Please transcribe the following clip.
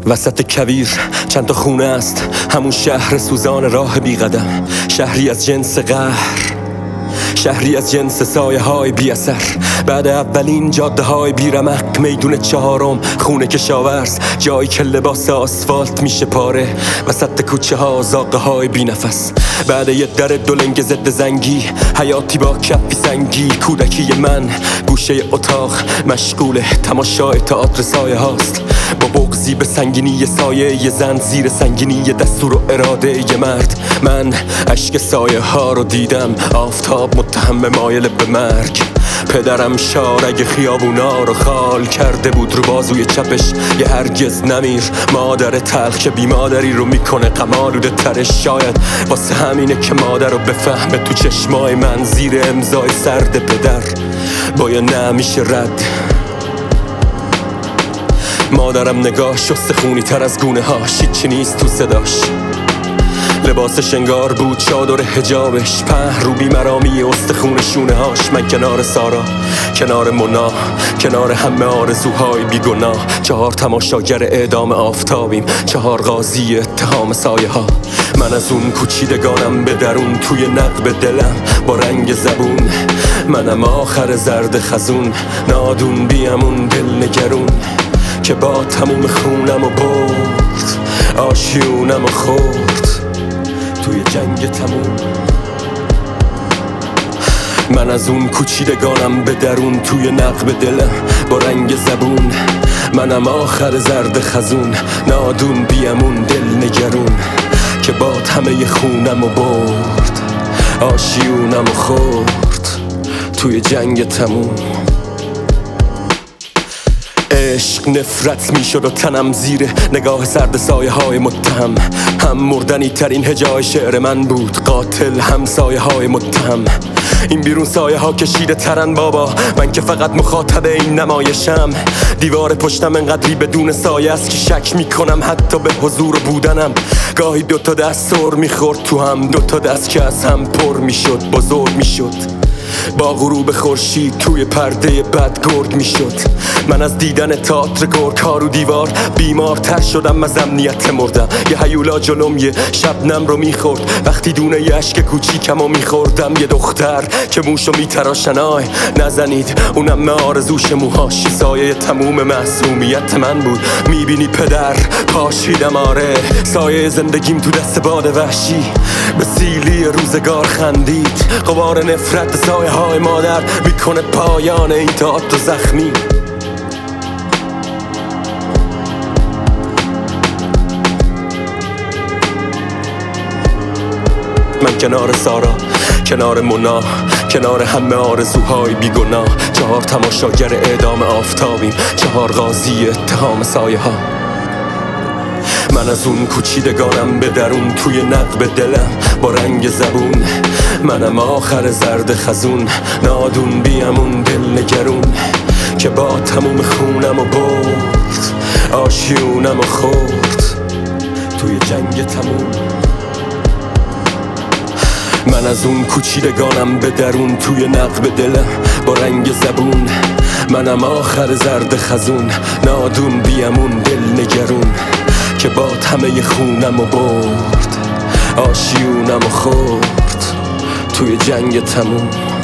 وسط کویر چند تا خونه است، همون شهر سوزان راه بی قدم. شهری از جنس قهر، شهری از جنس سایه های بی اثر. بعد اولین جاده های بی رمق، میدون چهارم خونه کشاورز، جایی که لباس آسفالت میشه پاره. وسط کوچه ها زاغه های بی نفس. بعد یه در دولنگ ضد زنگی، حیاتی با کفی سنگی. کودکی من گوشه اتاق مشغول تماشای تئاتر سایه هاست، با بغضی به سنگینی سایه یه زن، زیر سنگینی دستور و اراده یه مرد. من اشک سایه ها رو دیدم، آفتاب متهم مایل به مرگ. پدرم شارگ خیابونا رو خال کرده بود رو بازوی چپش، یه هرگز نمیر. مادر تلخ که بی مادری رو میکنه غم‌آلوده ترش. شاید واسه همینه که مادر رو بفهمه تو چشمای من، زیر امضای سرد پدر با یه نه میشه رد. مادرم نگاهش استخونی تر از گونه هاش، هیچی نیست تو صداش. لباسش انگار بود چادر حجابش، په رو بیمرامی استخون شونه هاش. من کنار سارا، کنار مونا، کنار همه آرزوهای بیگناه. 4 تماشاگر اعدام آفتابیم، 4 قاضی اتهام سایه ها. من از اون کوچیدگانم به درون، توی نقب دلم با رنگ زبون. منم آخر زرد خزون، نادون بیامون دل نگرون، که با تموم خونم و برد، آشیونم و خورد توی جنگ تموم. من از اون کوچیدگانم به درون، توی نقب دلم با رنگ زبون. منم آخر زرد خزون، نادون بیامون دل نگرون، که با همه خونم و برد، آشیونم و خورد توی جنگ تموم. عشق نفرت میشد و تنم زیر نگاه سرد سایه های متهم. هم مردنی ترین هجای شعر من بود، قاتل هم سایه های متهم. این بیرون سایه ها کشیده ترن بابا، من که فقط مخاطب این نمایشم. دیوار پشتم انقدری بدون سایه است که شک میکنم حتی به حضور بودنم. گاهی 2 تا دست سر میخورد تو هم، 2 تا دست که از هم پر میشد، بزرگ میشد. با غروب خورشید توی پرده بد گرگ میشد. من از دیدن تئاتر گرگ ها رو دیوار بیمارتر شدم، از امنیت مردم. یه هیولا جلوم یه شبنم رو میخورد، وقتی دونه یه اشک کوچیکم رو میخوردم. یه دختر که موشو میتراشن، آی نزنید اونم آرزوش موهاش. سایه تموم معصومیت من بود. میبینی پدر پاشیدم، آره سایه زندگیم تو دست باد وحشی. به سیلی روزگار خندید، غبار نفرت سایه های مادر میکنه پایان این تئاتر زخمی. من کنار سارا، کنار مونا، کنار همه آرزوهای بیگناه. 4 تماشاگر اعدام آفتابیم، 4 قاضی اتهام سایه ها. من از اون کوچیدگانم به درون، توی نقب دلم با رنگ زبون. منم آخر زرد خزون، نادون بیامون دل نگرون، که با تموم خونم و برد، آشیونم و خورد توی جنگ تموم. من از اون کوچیدگانم به درون، توی نقب دلم با رنگ زبون. منم آخر زرد خزون، نادون بیامون دل نگرون، که با همه خونم و برد، آشیونم و خورد توی جنگ تموم.